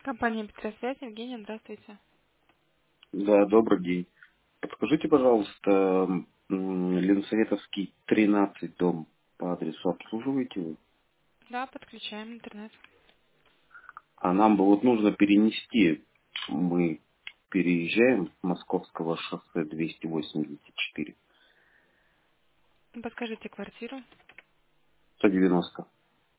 Компания Петросвязь, Евгения, здравствуйте. Да, добрый день. Подскажите, пожалуйста, Ленсоветовский, 13, дом по адресу обслуживаете вы? Да, подключаем интернет. А нам бы вот нужно перенести. Мы переезжаем с Московского шоссе 284, Подскажите квартиру. 190.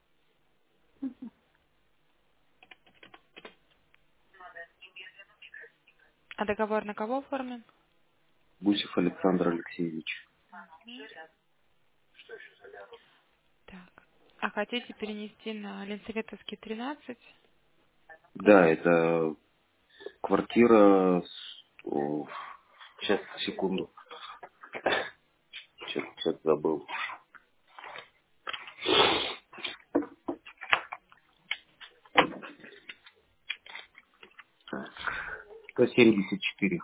А договор на кого оформлен? Гусев Александр Алексеевич. Так. А хотите перенести на Ленсоветовский 13? Да, это квартира... Сейчас, секунду. Сейчас забыл. 174.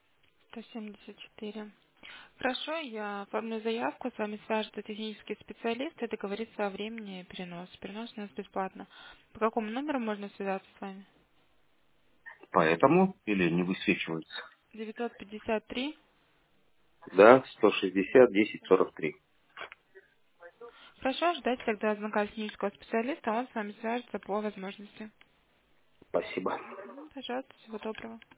174. Хорошо, я оформлю заявку, с вами свяжется технический специалист и договорится о времени переноса. Перенос у нас бесплатно. По какому номеру можно связаться с вами? Поэтому или не высвечивается? 953. Да, 160, 10, 43. Хорошо, ждать тогда звонка технического специалиста, он с вами свяжется по возможности. Спасибо. Пожалуйста, всего доброго.